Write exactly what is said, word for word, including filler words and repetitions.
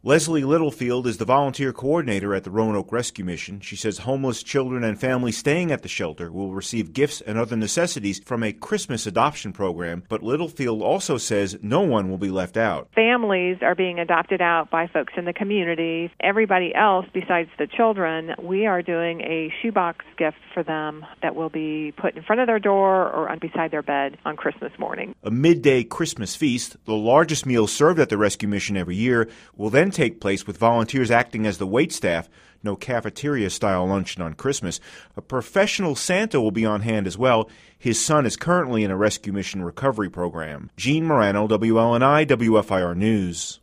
Leslie Littlefield is the volunteer coordinator at the Roanoke Rescue Mission. She says homeless children and families staying at the shelter will receive gifts and other necessities from a Christmas adoption program, but Littlefield also says no one will be left out. Families are being adopted out by folks in the community. Everybody else besides the children, we are doing a shoebox gift for them that will be put in front of their door or on beside their bed on Christmas morning. A midday Christmas feast, the largest meal served at the Rescue Mission every year, will then take place with volunteers acting as the waitstaff. No cafeteria-style luncheon on Christmas. A professional Santa will be on hand as well. His son is currently in a Rescue Mission recovery program. Gene Morano, W L N I, W F I R News.